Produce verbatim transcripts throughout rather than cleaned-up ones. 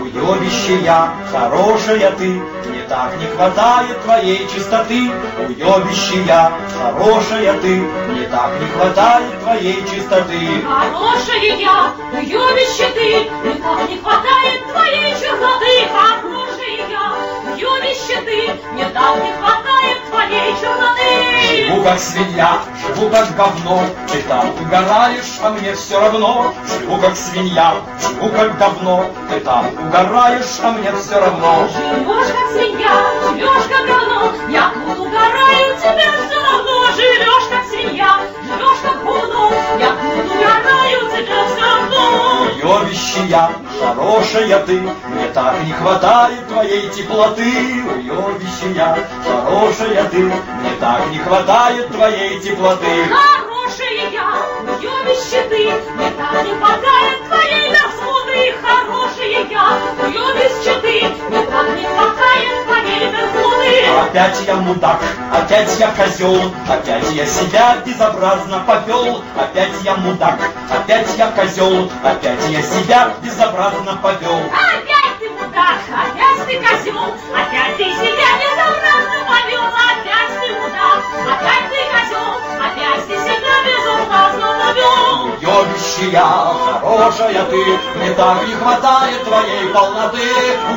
Уебищая, хорошая ты, мне так не хватает твоей чистоты. Уебищая, хорошая ты, мне так не хватает твоей чистоты. Хорошая я, уебище ты, мне так не хватает твоей черноты. Хорошая я, уебище ты, мне так не хватает твоей черноты. Живу как свинья, живу как говно, ты там угораешь, а мне все равно. Живу как свинья, живу как говно, ты там угораешь, а мне все равно. Живешь как свинья, живешь как говно, я тут угораю, тебе все равно. Живешь как свинья, живешь как говно, я тут угораю, тебе все равно. Уебищая, хорошая ты, мне так не хватает твоей теплоты. Уебищая, хорошая ты, мне так не хватает твоей теплоты. Хорошая я, уебище ты, мне так не хватает твоей мерзлоты. Хорошая я, уебище ты, мне так не хватает твоей мерзлоты. Опять я мудак, опять я козел, опять я себя безобразно повел. Опять я мудак, опять я козел, опять я себя безобразно повел. Опять ты мудак, опять ты козел, опять ты себя безобразно повел. Опять ты мудак, опять ты козел, опять ты себя безобразно повел. Уебищая, хорошая ты, мне так не хватает твоей полноты.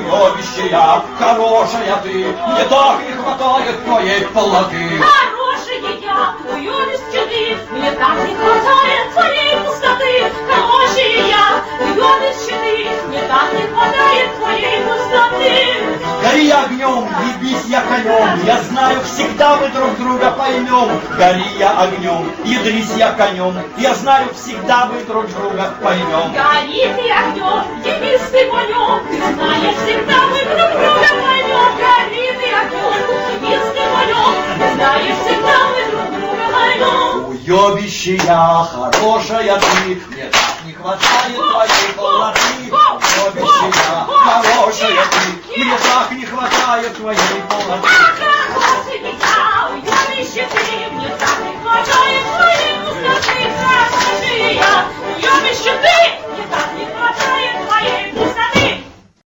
Уебищая, хорошая ты, мне так не хватает твоей полноты. Хорошая я, уебище ты, мне так не хватает твоей пустоты. Хорошая я, уебище ты, мне так не хватает твоей пустоты. Гори огнем, ебись я конем, я знаю, всегда мы друг друга поймем. Гори я огнем, ядрись я конем, я знаю, всегда мы друг друга поймем. Гори ты огнем, ебись ты конем, ты знаешь, всегда мы друг друга поймем. Гори ты огнем, ебись ты конем, ты знаешь, всегда мы друг друга поймем. Уебищая, хорошая ты, мне так не хватает твоей полноты.